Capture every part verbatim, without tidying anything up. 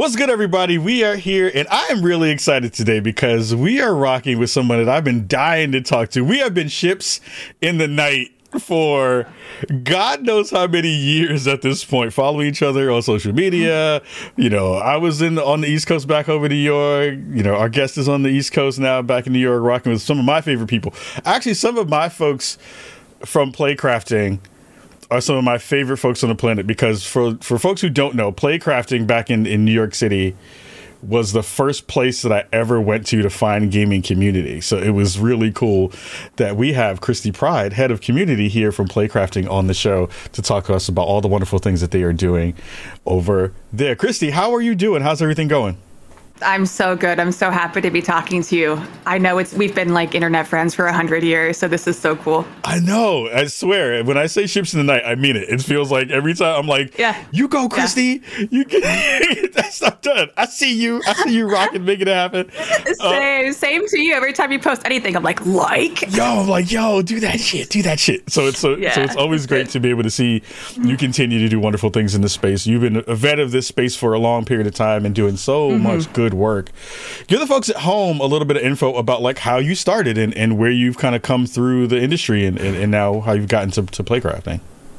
What's good, everybody? We are here, and I am really excited today because we are rocking with someone that I've been dying to talk to. We have been ships in the night for God knows how many years at this point, following each other on social media. You know, I was in on the East Coast, back over to New York. You know, our guest is on the East Coast now, back in New York, rocking with some of my favorite people. Actually, some of my folks from Playcrafting are some of my favorite folks on the planet, because for, for folks who don't know, Playcrafting back in, in New York City was the first place that I ever went to to find gaming community. So it was really cool that we have Christy Pride, head of community here from Playcrafting, on the show to talk to us about all the wonderful things that they are doing over there. Christy, how are you doing? How's everything going? I'm so good. I'm so happy to be talking to you. I know it's we've been like internet friends for a hundred years, so this is so cool. I know. I swear, when I say ships in the night, I mean it. It feels like every time I'm like, yeah, you go, Christy. Yeah. You get that's not done. I see you. I see you rocking, making it happen. Same, uh, same to you. Every time you post anything, I'm like, like, yo, I'm like, yo, do that shit, do that shit. So it's so, yeah, so it's always great to be able to see you continue to do wonderful things in this space. You've been a vet of this space for a long period of time and doing so mm-hmm. much good work. Give the folks at home a little bit of info about like how you started and, and where you've kind of come through the industry and, and, and now how you've gotten to, to Playcrafting.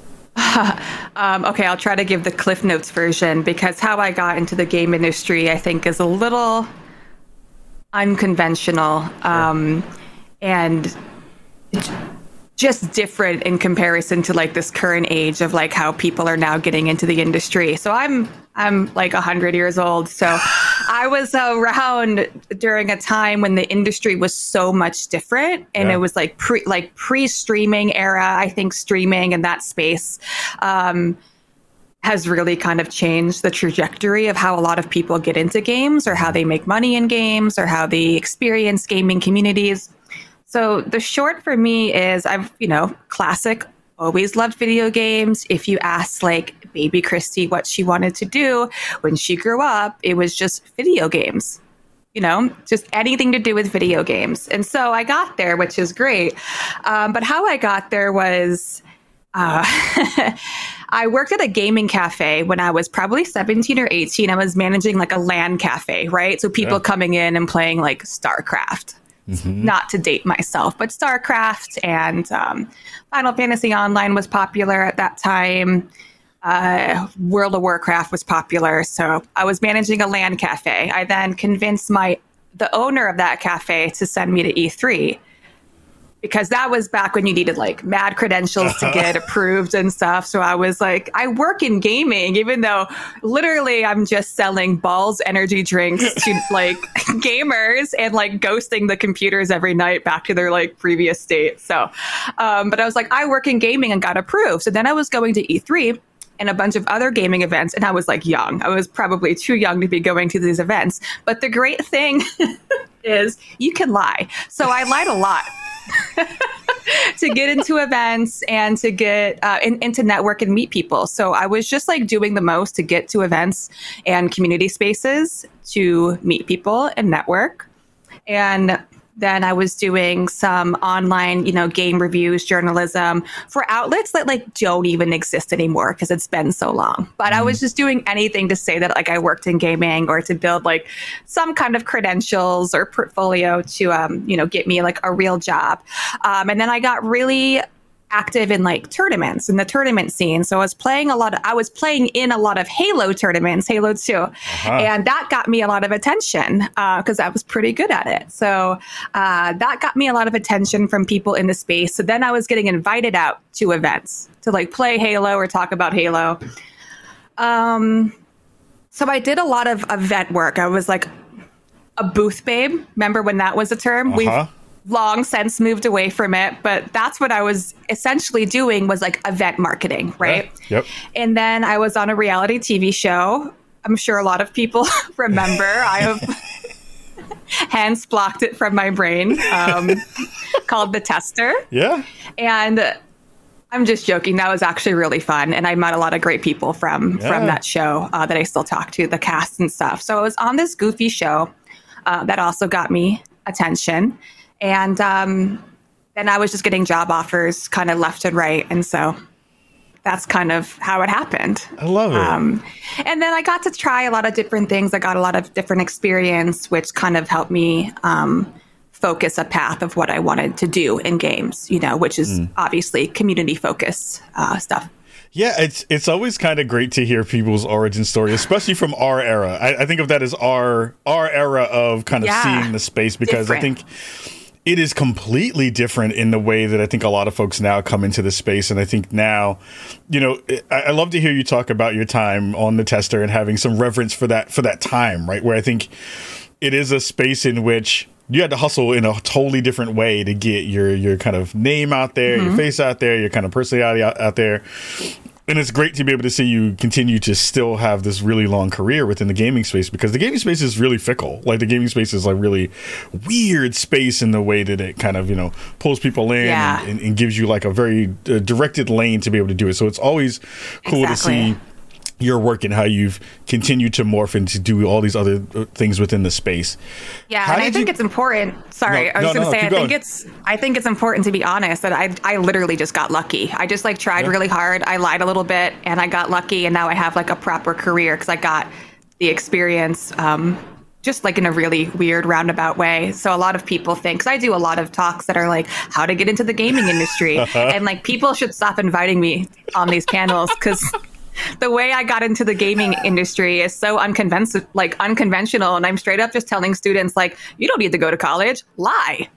um, okay, I'll try to give the Cliff Notes version, because how I got into the game industry, I think, is a little unconventional um, and just different in comparison to like this current age of like how people are now getting into the industry. So I'm I'm like one hundred years old. So I was around during a time when the industry was so much different, and yeah. it was like pre like pre-streaming era. I think streaming and that space um, has really kind of changed the trajectory of how a lot of people get into games, or how they make money in games, or how they experience gaming communities. So the short for me is I've, you know, classic, always loved video games. If you ask like baby Christy what she wanted to do when she grew up, it was just video games, you know, just anything to do with video games. And so I got there, which is great. Um, but how I got there was uh, I worked at a gaming cafe when I was probably seventeen or eighteen. I was managing like a LAN cafe, right? So people yeah. coming in and playing like StarCraft. Mm-hmm. Not to date myself, but StarCraft and um, Final Fantasy Online was popular at that time. Uh, World of Warcraft was popular. So I was managing a LAN cafe. I then convinced my the owner of that cafe to send me to E three, because that was back when you needed like mad credentials to get approved and stuff. So I was like, I work in gaming, even though literally I'm just selling Balls energy drinks to like gamers and like ghosting the computers every night back to their like previous state. So, um, but I was like, I work in gaming, and got approved. So then I was going to E three and a bunch of other gaming events. And I was like young. I was probably too young to be going to these events. But the great thing is you can lie. So I lied a lot. to get into events and to get uh, in, into network and meet people. So I was just like doing the most to get to events and community spaces to meet people and network. And then I was doing some online, you know, game reviews, journalism for outlets that like don't even exist anymore because it's been so long. But mm-hmm. I was just doing anything to say that like I worked in gaming, or to build like some kind of credentials or portfolio to, um, you know, get me like a real job. Um, and then I got really active in like tournaments, in the tournament scene. So I was playing a lot of, I was playing in a lot of Halo tournaments, Halo two. Uh-huh. And that got me a lot of attention because uh, I was pretty good at it. So uh, that got me a lot of attention from people in the space. So then I was getting invited out to events to like play Halo or talk about Halo. Um, so I did a lot of event work. I was like a booth babe. Remember when that was a term? Uh-huh. We've long since moved away from it, but that's what I was essentially doing, was like event marketing, right? Yeah. Yep. And then I was on a reality T V show. I'm sure a lot of people remember. I have hence blocked it from my brain, um, called The Tester. Yeah. And I'm just joking. That was actually really fun. And I met a lot of great people from, yeah. from that show uh, that I still talk to, the cast and stuff. So I was on this goofy show uh, that also got me attention. And um, then I was just getting job offers kind of left and right. And so that's kind of how it happened. I love it. Um, and then I got to try a lot of different things. I got a lot of different experience, which kind of helped me um, focus a path of what I wanted to do in games, you know, which is mm. obviously community focused uh, stuff. Yeah, it's it's always kind of great to hear people's origin story, especially from our era. I, I think of that as our our era of kind of yeah, seeing the space, because different. I think it is completely different in the way that I think a lot of folks now come into the space. And I think now, you know, I, I love to hear you talk about your time on the Tester and having some reverence for that for that time, right? Where I think it is a space in which you had to hustle in a totally different way to get your your kind of name out there, mm-hmm. your face out there, your kind of personality out, out there. And it's great to be able to see you continue to still have this really long career within the gaming space, because the gaming space is really fickle. Like the gaming space is like really weird space in the way that it kind of, you know, pulls people in yeah. and, and, and gives you like a very uh, directed lane to be able to do it. So it's always cool exactly. to see your work and how you've continued to morph and to do all these other things within the space. Yeah, how and I think you... it's important. Sorry, no, I was no, going to no, say, I going. think it's, I think it's important to be honest that I, I literally just got lucky. I just like tried yeah. really hard. I lied a little bit and I got lucky, and now I have like a proper career because I got the experience, um, just like in a really weird roundabout way. So a lot of people think, because I do a lot of talks that are like how to get into the gaming industry, and like people should stop inviting me on these panels because the way I got into the gaming industry is so unconventional, like unconventional. And I'm straight up just telling students, like, you don't need to go to college. Lie.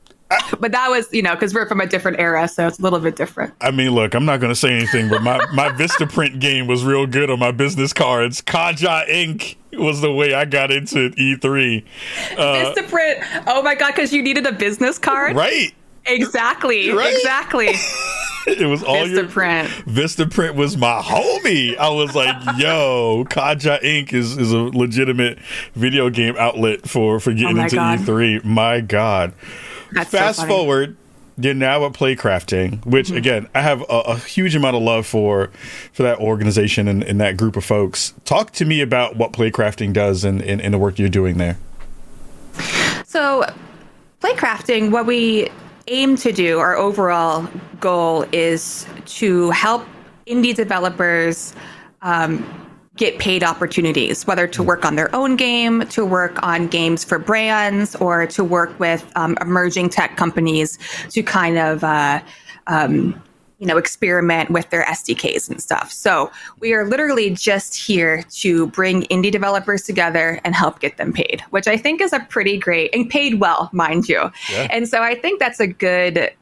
But that was, you know, because we're from a different era, so it's a little bit different. I mean, look, I'm not going to say anything, but my, my Vistaprint game was real good on my business cards. Kaja Incorporated was the way I got into E three. Uh, Vistaprint. Oh, my God, because you needed a business card? Right. Exactly. Right? Exactly. It was all Vistaprint. Your Vistaprint was my homie. I was like, yo, Kaja Incorporated is, is a legitimate video game outlet for, for getting oh into God. E three. My God. That's Fast so forward, you're now at Playcrafting, which mm-hmm. again, I have a, a huge amount of love for for that organization and, and that group of folks. Talk to me about what Playcrafting does and, and, and the work you're doing there. So Playcrafting, what we aim to do, our overall goal is to help indie developers um, get paid opportunities, whether to work on their own game, to work on games for brands, or to work with um, emerging tech companies to kind of, uh, um, you know, experiment with their S D Ks and stuff. So we are literally just here to bring indie developers together and help get them paid, which I think is a pretty great, and paid well, mind you. Yeah. And so I think that's a good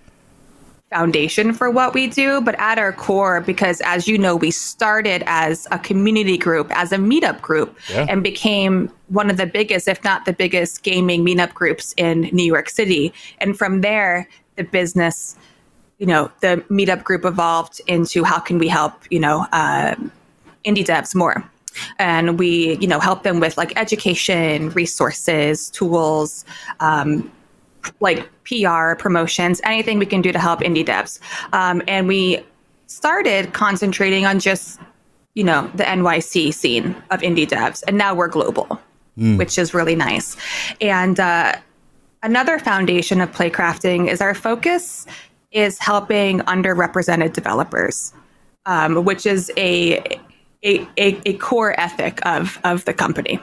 foundation for what we do. But at our core, because as you know, we started as a community group, as a meetup group, yeah. and became one of the biggest, if not the biggest, gaming meetup groups in New York City. And from there, the business, you know, the meetup group evolved into how can we help, you know, uh, indie devs more. And we, you know, help them with like education, resources, tools, um, like P R, promotions, anything we can do to help indie devs. Um, and we started concentrating on just, you know, the N Y C scene of indie devs. And now we're global, mm. which is really nice. And uh, another foundation of Playcrafting is our focus is helping underrepresented developers, um, which is a, a a a core ethic of of the company.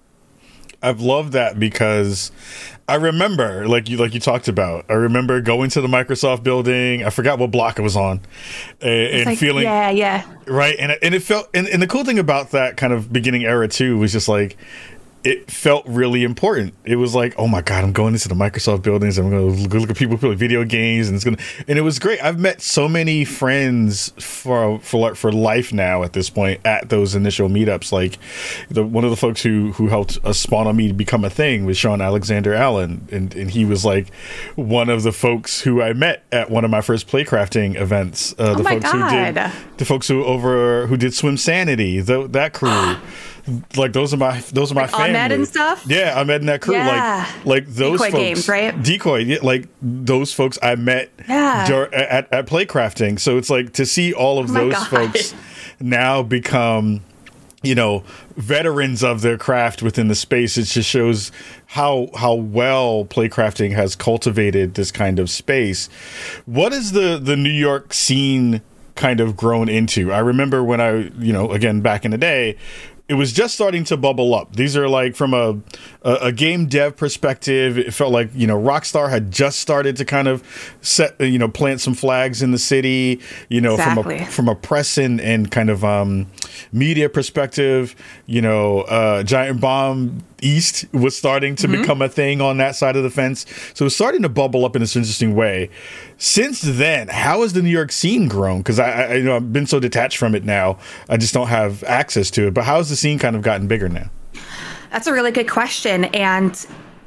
I've loved that because I remember, like you like you talked about, I remember going to the Microsoft building. I forgot what block it was on, and, and like, feeling yeah, yeah, right. And and it felt, and, and the cool thing about that kind of beginning era too was just like, it felt really important. It was like, oh my God, I'm going into the Microsoft buildings. I'm going to look at people who play video games, and it's going to, and it was great. I've met so many friends for for for life now at this point at those initial meetups. Like the one of the folks who who helped us spawn on me to become a thing was Sean Alexander Allen, and and he was like one of the folks who I met at one of my first Playcrafting events. Uh, oh the my folks God. who did the folks who over who did Swim Sanity, the, that crew. Like those are my those are my like family. Ahmed and stuff. Yeah, Ahmed and that crew. Yeah. Like like those Decoy folks. Games, right? Decoy, yeah, like those folks I met yeah. dur- at at Playcrafting. So it's like to see all of oh those God. folks now become, you know, veterans of their craft within the space. It just shows how how well Playcrafting has cultivated this kind of space. What is the the New York scene kind of grown into? I remember when I, you know, again, back in the day, it was just starting to bubble up. These are like from a, a a game dev perspective. It felt like, you know, Rockstar had just started to kind of set, you know, plant some flags in the city, you know, exactly. from a from a press and, and kind of um, media perspective. You know, uh, Giant Bomb East was starting to mm-hmm. become a thing on that side of the fence. So it was starting to bubble up in this interesting way. Since then, how has the New York scene grown? Because I, I you know I've been so detached from it now, I just don't have access to it. But how has the scene kind of gotten bigger now? That's a really good question, and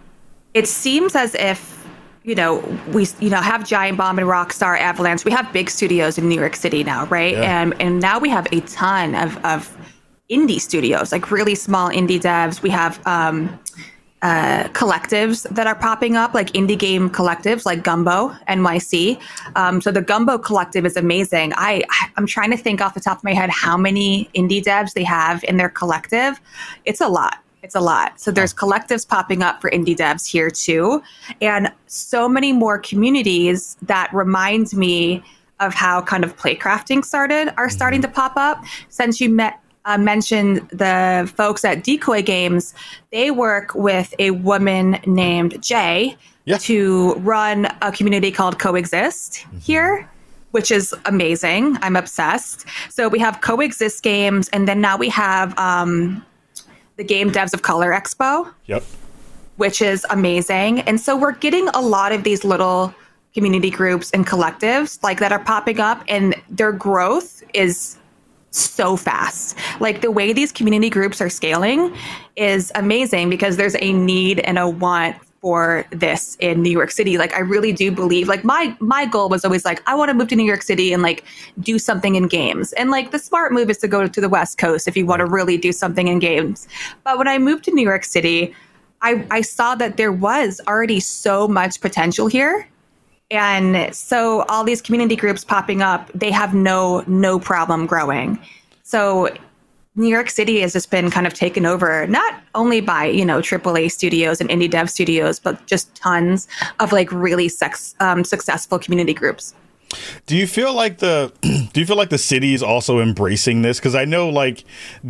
it seems as if you know we you know have Giant Bomb and Rockstar, Avalanche. We have big studios in New York City now, right? Yeah. And and now we have a ton of of indie studios, like really small indie devs. We have um, uh, collectives that are popping up, like indie game collectives, like Gumbo N Y C. Um, so the Gumbo Collective is amazing. I I'm trying to think off the top of my head how many indie devs they have in their collective. It's a lot. It's a lot. So there's collectives popping up for indie devs here too, and so many more communities that remind me of how kind of playcrafting started are starting to pop up. Since you met. Uh, mentioned the folks at Decoy Games, they work with a woman named Jay yeah. to run a community called Coexist mm-hmm. here, which is amazing. I'm obsessed. So we have Coexist Games, and then now we have um, the Game Devs of Color Expo, yep. which is amazing. And so we're getting a lot of these little community groups and collectives like that are popping up, and their growth is so fast. Like the way these community groups are scaling is amazing because there's a need and a want for this in New York City. Like I really do believe, like my my goal was always like, I want to move to New York City and like do something in games. And like the smart move is to go to the West Coast if you want to really do something in games. But when I moved to New York City, I, I saw that there was already so much potential here. And so all these community groups popping up, they have no no problem growing. So New York City has just been kind of taken over, not only by, you know, triple A studios and indie dev studios, but just tons of like really sex, um, successful community groups. Do you feel like the do you feel like the city is also embracing this? Because I know like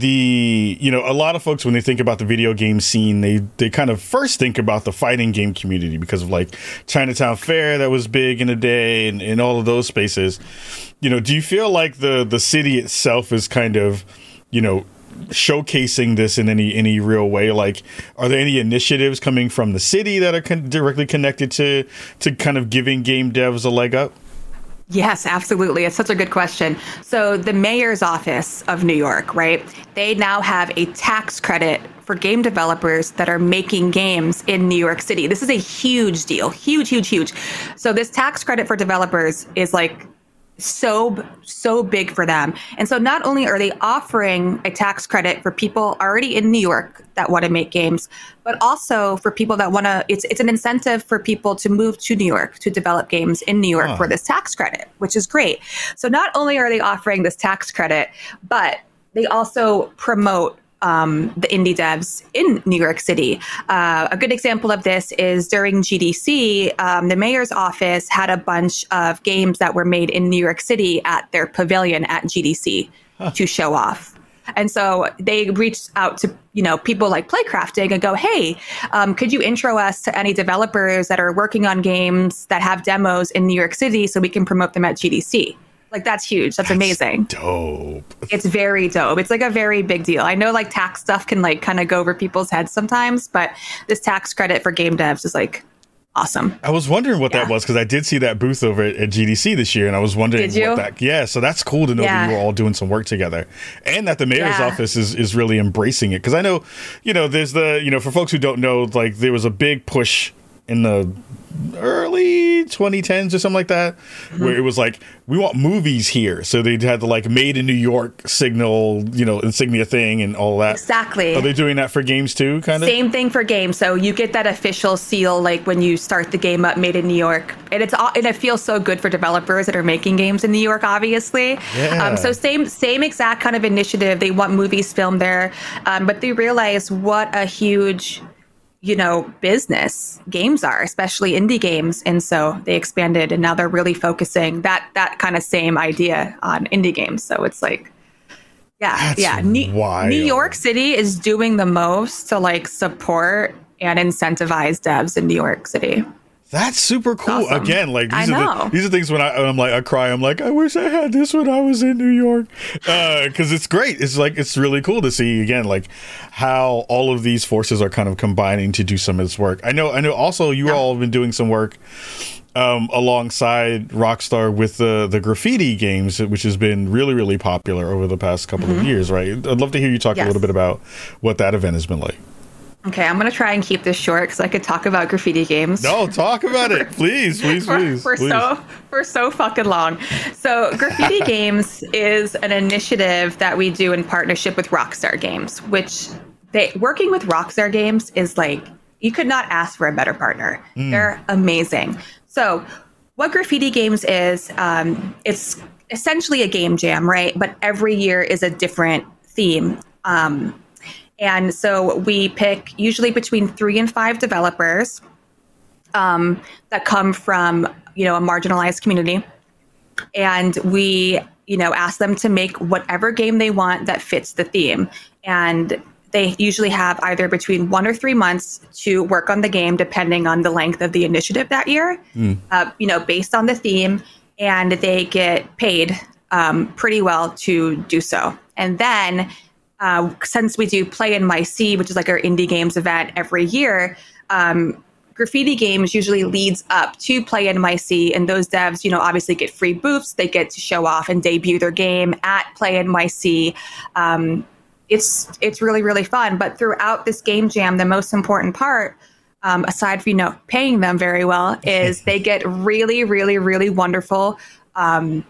the, you know, a lot of folks when they think about the video game scene, they they kind of first think about the fighting game community because of like Chinatown Fair that was big in the day and, and all of those spaces. You know, do you feel like the the city itself is kind of, you know, showcasing this in any any real way? Like, are there any initiatives coming from the city that are con- directly connected to to kind of giving game devs a leg up? Yes, absolutely. It's such a good question. So the mayor's office of New York, right? They now have a tax credit for game developers that are making games in New York City. This is a huge deal. Huge, huge, huge. So this tax credit for developers is like so, so big for them. And so not only are they offering a tax credit for people already in New York that want to make games, but also for people that want to, it's it's an incentive for people to move to New York to develop games in New York oh. for this tax credit, which is great. So not only are they offering this tax credit, but they also promote Um, the indie devs in New York City. Uh, a good example of this is during G D C, um, the mayor's office had a bunch of games that were made in New York City at their pavilion at G D C huh. to show off. And so they reached out to, you know, people like Playcrafting and go, hey, um, could you intro us to any developers that are working on games that have demos in New York City so we can promote them at G D C? Like, that's huge. That's, that's amazing. Dope. It's very dope. It's like a very big deal. I know like tax stuff can like kind of go over people's heads sometimes, but this tax credit for game devs is like awesome. I was wondering what yeah. that was because I did see that booth over at, at G D C this year, and I was wondering did you? what that. Yeah, so that's cool to know yeah. that you were all doing some work together, and that the mayor's yeah. office is is really embracing it. Because I know, you know, there's the you know for folks who don't know, like there was a big push in the early twenty tens or something like that, mm-hmm. where it was like, we want movies here. So they had the like made in New York signal, you know, insignia thing and all that. Exactly. Are they doing that for games too, kind of? Same thing for games. So you get that official seal like when you start the game up, made in New York. And it's all, and it feels so good for developers that are making games in New York, obviously. Yeah. Um, so same same exact kind of initiative. They want movies filmed there. Um, but they realize what a huge you know, business games are, especially indie games. And so they expanded, and now they're really focusing that that kind of same idea on indie games. So it's like, yeah, That's yeah. New, wild. New York City is doing the most to like support and incentivize devs in New York City. That's super cool. Awesome. Again, like these I are know. the, these are things when I, I'm like I cry. I'm like I wish I had this when I was in New York, because uh, it's great. It's like it's really cool to see again like how all of these forces are kind of combining to do some of this work. I know. I know. Also, you Yeah. all have been doing some work um, alongside Rockstar with the the graffiti games, which has been really really popular over the past couple Mm-hmm. of years. Right. I'd love to hear you talk Yes. a little bit about what that event has been like. Okay, I'm going to try and keep this short because I could talk about graffiti games. No, talk about it, please, please, for, please. for please. so for so fucking long. So Graffiti Games is an initiative that we do in partnership with Rockstar Games, which they working with Rockstar Games is like you could not ask for a better partner. Mm. They're amazing. So what Graffiti Games is, um, it's essentially a game jam, right? But every year is a different theme. Um, And so we pick usually between three and five developers um, that come from, you know, a marginalized community. And we, you know, ask them to make whatever game they want that fits the theme. And they usually have either between one or three months to work on the game, depending on the length of the initiative that year, mm. uh, you know, based on the theme. And they get paid um, pretty well to do so. And then Uh, since we do Play N Y C, which is like our indie games event every year, um, Graffiti Games usually leads up to Play N Y C, and those devs, you know, obviously get free booths. They get to show off and debut their game at Play N Y C. Um, it's it's really really fun. But throughout this game jam, the most important part, um, aside from you know paying them very well, is they get really really really wonderful um,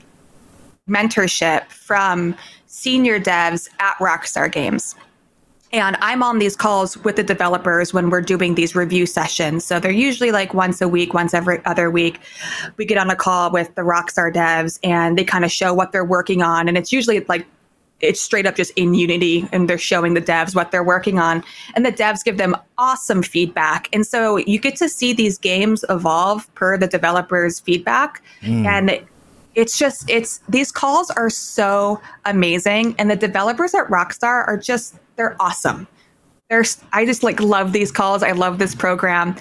mentorship from senior devs at Rockstar Games. And I'm on these calls with the developers when we're doing these review sessions. So they're usually like once a week, once every other week. We get on a call with the Rockstar devs and they kind of show what they're working on. And it's usually like, it's straight up just in Unity and they're showing the devs what they're working on. And the devs give them awesome feedback. And so you get to see these games evolve per the developers' feedback. Mm. And It's just, it's, these calls are so amazing. And the developers at Rockstar are just, they're awesome. They're, I just like love these calls. I love this program.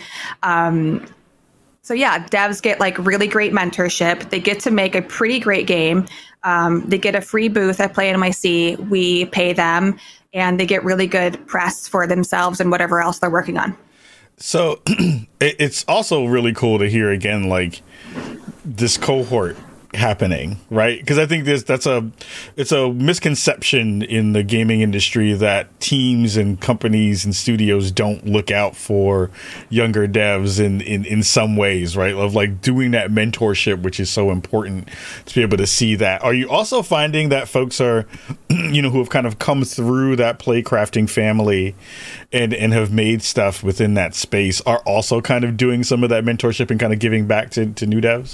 Um, so yeah, devs get like really great mentorship. They get to make a pretty great game. Um, they get a free booth at Play N Y C. We pay them and they get really good press for themselves and whatever else they're working on. So it's also really cool to hear again, like this cohort happening, right? Because I think this that's a it's a misconception in the gaming industry that teams and companies and studios don't look out for younger devs in in in some ways, right? Of like doing that mentorship, which is so important to be able to see that. Are you also finding that folks are you know who have kind of come through that playcrafting family and and have made stuff within that space are also kind of doing some of that mentorship and kind of giving back to, to new devs?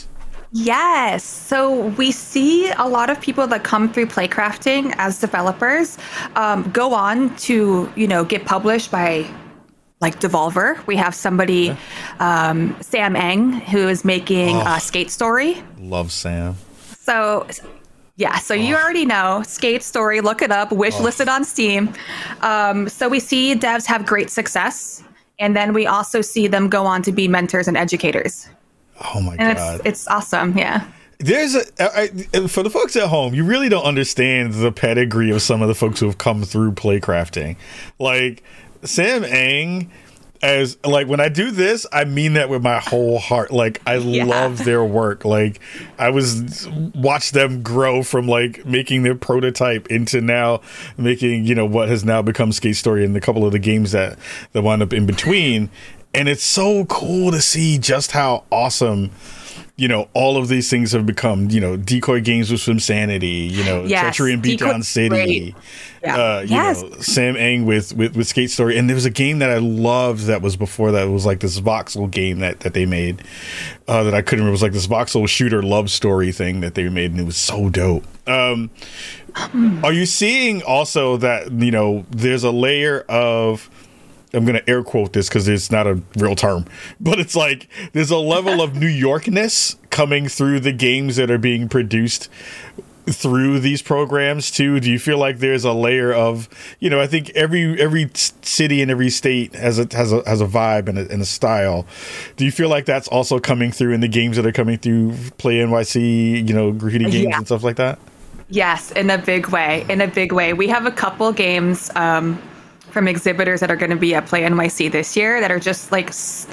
Yes. So we see a lot of people that come through playcrafting as developers um, go on to, you know, get published by like Devolver. We have somebody, um, Sam Eng, who is making oh, uh, Skate Story. Love Sam. So yeah, so oh. you already know Skate Story, look it up, wish oh. listed on Steam. Um, so we see devs have great success. And then we also see them go on to be mentors and educators. Oh my and God. It's, it's awesome. Yeah. There's a, I, for the folks at home, you really don't understand the pedigree of some of the folks who have come through playcrafting. Like Sam Eng, as like when I do this, I mean that with my whole heart. Like I yeah. love their work. Like I was watch them grow from like making their prototype into now making, you know, what has now become Skate Story and a couple of the games that, that wound up in between. And it's so cool to see just how awesome, you know, all of these things have become. You know, Decoy Games with Swimsanity, you know, yes, Treachery and Beatdown City, yeah. uh, you yes. know, Sam Eng with, with, with Skate Story. And there was a game that I loved that was before that. It was like this voxel game that, that they made uh, that I couldn't remember. It was like this voxel shooter love story thing that they made. And it was so dope. Um, are you seeing also that, you know, there's a layer of I'm going to air quote this because it's not a real term, but it's like there's a level of New Yorkness coming through the games that are being produced through these programs too. Do you feel like there's a layer of, you know, I think every every city and every state has a has a has a vibe and a, and a style. Do you feel like that's also coming through in the games that are coming through Play N Y C, you know, graffiti games yeah. and stuff like that? Yes, in a big way. In a big way. We have a couple games um, from exhibitors that are going to be at Play N Y C this year that are just like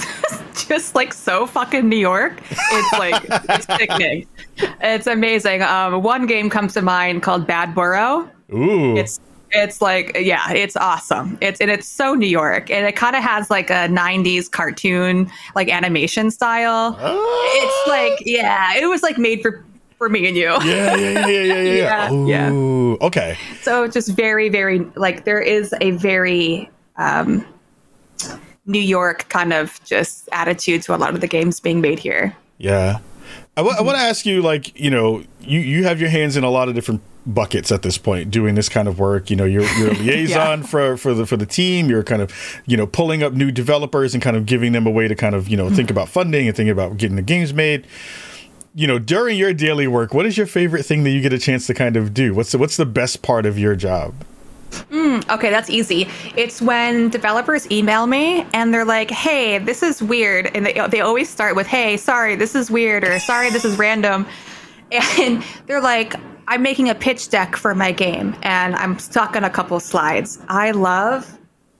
just like so fucking New York. It's like it's sickening. It's amazing. Um, one game comes to mind called Bad Borough. Ooh. It's it's like yeah, it's awesome. It's and it's so New York, and it kind of has like a nineties cartoon like animation style. Oh. It's like yeah, it was like made for. For me and you. Yeah, yeah, yeah, yeah, yeah. yeah. Ooh, yeah. Okay. So just very, very, like there is a very um, New York kind of just attitude to a lot of the games being made here. Yeah. I, w- I want to ask you, like, you know, you, you have your hands in a lot of different buckets at this point doing this kind of work. You know, you're, you're a liaison yeah. for, for the for the team. You're kind of, you know, pulling up new developers and kind of giving them a way to kind of, you know, mm-hmm. think about funding and think about getting the games made. You know, during your daily work, what is your favorite thing that you get a chance to kind of do? What's the, what's the best part of your job? Mm, okay, that's easy. It's when developers email me and they're like, hey, this is weird. And they, they always start with, hey, sorry, this is weird, or sorry, this is random. And they're like, I'm making a pitch deck for my game and I'm stuck on a couple slides. I love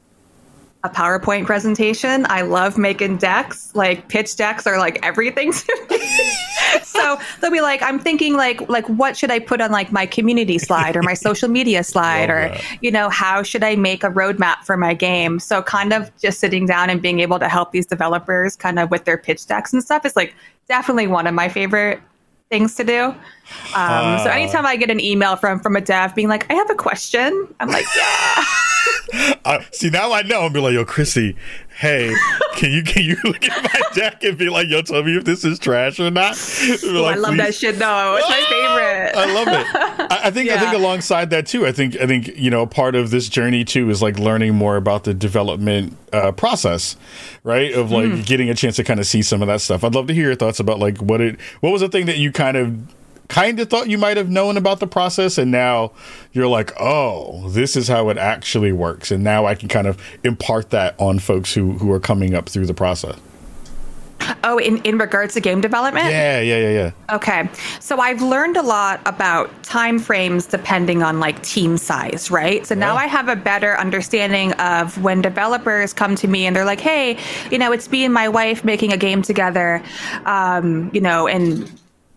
a PowerPoint presentation. I love making decks. Like pitch decks are like everything to me. So they'll be like, I'm thinking like, like what should I put on like my community slide or my social media slide, or, that. you know, how should I make a roadmap for my game? So kind of just sitting down and being able to help these developers kind of with their pitch decks and stuff is like definitely one of my favorite things to do. Um, uh, so anytime I get an email from, from a dev being like, I have a question, I'm like, yeah. Uh, see, now I know. I'll be like, yo, Chrissy, hey, can you can you look at my deck and be like, yo, tell me if this is trash or not? Ooh, like, I love please. that shit though. It's my favorite. I love it. I, I think yeah. I think alongside that too, I think I think you know part of this journey too is like learning more about the development uh, process, right? Of like mm. getting a chance to kind of see some of that stuff. I'd love to hear your thoughts about like what it what was the thing that you kind of kind of thought you might have known about the process, and now you're like, oh, this is how it actually works, and now I can kind of impart that on folks who who are coming up through the process. Oh, in, in regards to game development? Yeah, yeah, yeah, yeah. Okay. So I've learned a lot about time frames depending on like team size, right? So yeah. now I have a better understanding of when developers come to me and they're like, hey, you know, it's me and my wife making a game together, um, you know, and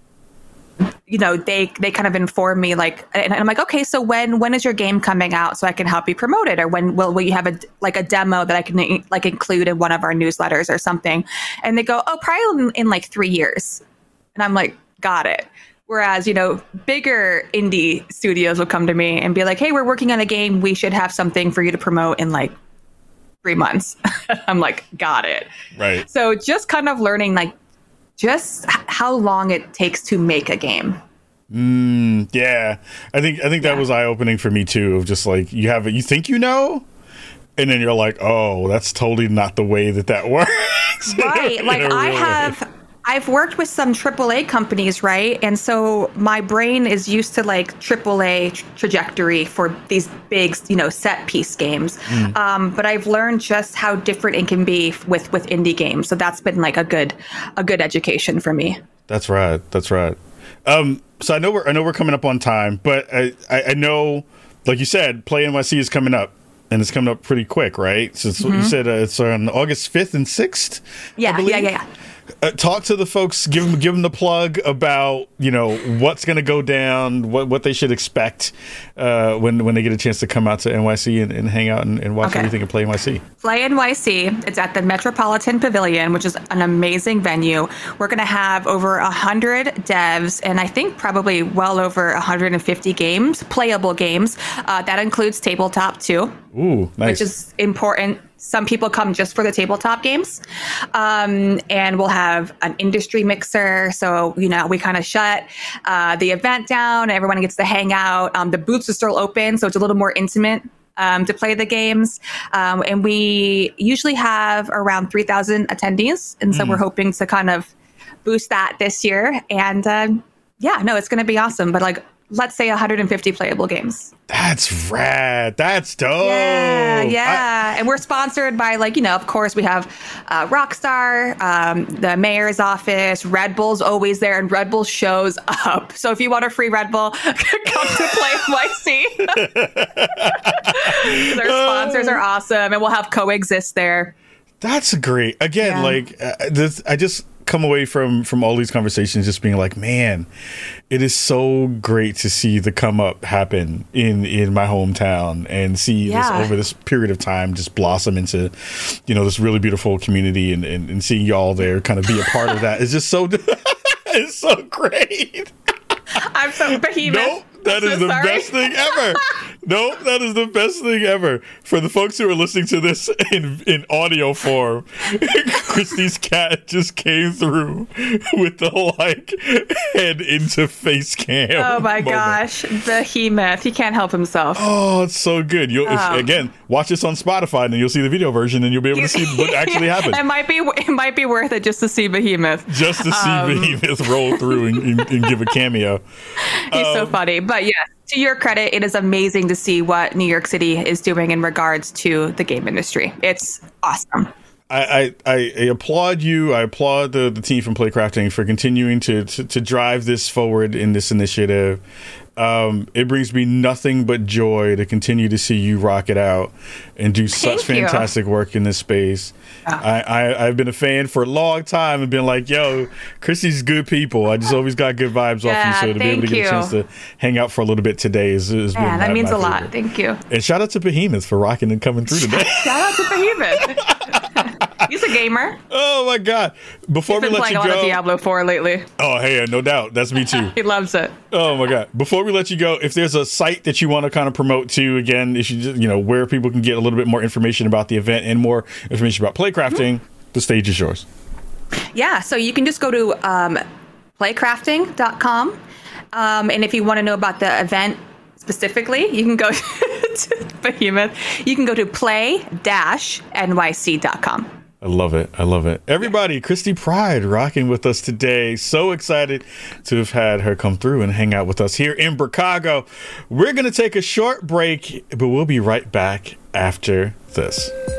you know, they, they kind of inform me like, and I'm like, okay, so when, when is your game coming out so I can help you promote it? Or when will, will you have a, like a demo that I can like include in one of our newsletters or something? And they go, oh, probably in, in like three years. And I'm like, got it. Whereas, you know, bigger indie studios will come to me and be like, hey, we're working on a game. We should have something for you to promote in like three months. I'm like, got it. Right. So just kind of learning like, just how long it takes to make a game. Mm, yeah, I think I think that yeah. was eye opening for me too. Of just like you have it, you think you know, and then you're like, oh, that's totally not the way that that works. Right, like I have. I've worked with some triple A companies, right? And so my brain is used to like triple A tra- trajectory for these big, you know, set piece games. Mm. Um, but I've learned just how different it can be with, with indie games. So that's been like a good, a good education for me. That's right. That's right. Um, so I know we're, I know we're coming up on time, but I, I, I know, like you said, Play N Y C is coming up. And it's coming up pretty quick, right? So it's, mm-hmm. you said uh, it's on August fifth and sixth. Yeah, yeah, yeah, yeah. Uh, talk to the folks, give them give them the plug about, you know, what's going to go down, what what they should expect uh, when when they get a chance to come out to N Y C and, and hang out and, and watch okay. everything at Play N Y C. Play N Y C, it's at the Metropolitan Pavilion, which is an amazing venue. We're going to have over one hundred devs and I think probably well over one hundred fifty games, playable games. Uh, that includes tabletop too. Ooh, nice. Which is important. Some people come just for the tabletop games. Um, and we'll have an industry mixer. So, you know, we kind of shut uh, the event down. Everyone gets to hang out. Um, the booths are still open, so it's a little more intimate um, to play the games. Um, and we usually have around three thousand attendees. And so mm. we're hoping to kind of boost that this year. And uh, yeah, no, it's going to be awesome. But like, let's say one hundred fifty playable games. That's rad. That's dope. Yeah, yeah. I- and we're sponsored by, like, you know, of course, we have uh, Rockstar, um, the mayor's office, Red Bull's always there, and Red Bull shows up. So if you want a free Red Bull, come to Play N Y C. Their sponsors are awesome, and we'll have Coexist there. That's great. Again, yeah. like, uh, this, I just come away from from all these conversations just being like, man, it is so great to see the come up happen in in my hometown and see yeah. this over this period of time just blossom into, you know, this really beautiful community, and, and, and seeing y'all there kind of be a part of that is just so it's so great. I'm so behemoth. Nope, that I'm is so the sorry. best thing ever. Nope, that is the best thing ever. For the folks who are listening to this in, in audio form, Christy's cat just came through with the like head into face cam. Oh my moment. gosh, behemoth. He can't help himself. Oh, it's so good. You'll if, Um, again watch this on Spotify, and then you'll see the video version, and you'll be able to see what actually happened. It might be it might be worth it just to see behemoth. Just to see Um, Behemoth roll through and, and, and give a cameo. He's um, so funny. But yes, to your credit, it is amazing to see what New York City is doing in regards to the game industry. It's awesome. I, I, I applaud you. I applaud the, the team from Playcrafting for continuing to, to, to drive this forward in this initiative. Um, it brings me nothing but joy to continue to see you rock it out and do such Thank you. fantastic work in this space. Oh. I, I, I've been a fan for a long time and been like, yo, Christy's good people. I just always got good vibes Yeah, off you. So to be able to thank get a you. chance to hang out for a little bit today is, is Yeah, been that my, means my a lot. favorite. Thank you. And shout out to Behemoth for rocking and coming through today. Shout out to Behemoth. He's a gamer. Oh my God. Before He's we been let playing you a lot go. of Diablo four lately. Oh, hey, no doubt. That's me too. He loves it. Oh my God. Before we let you go, if there's a site that you want to kind of promote to, again, if you just, you know, where people can get a little bit more information about the event and more information about Playcrafting, mm-hmm. the stage is yours. Yeah, so you can just go to um, playcrafting dot com. Um, and if you want to know about the event specifically, you can go to Behemoth. You can go to play dash N Y C dot com. I love it. I love it. Everybody, Christy Pride rocking with us today. So excited to have had her come through and hang out with us here in Chicago. We're going to take a short break, but we'll be right back after this.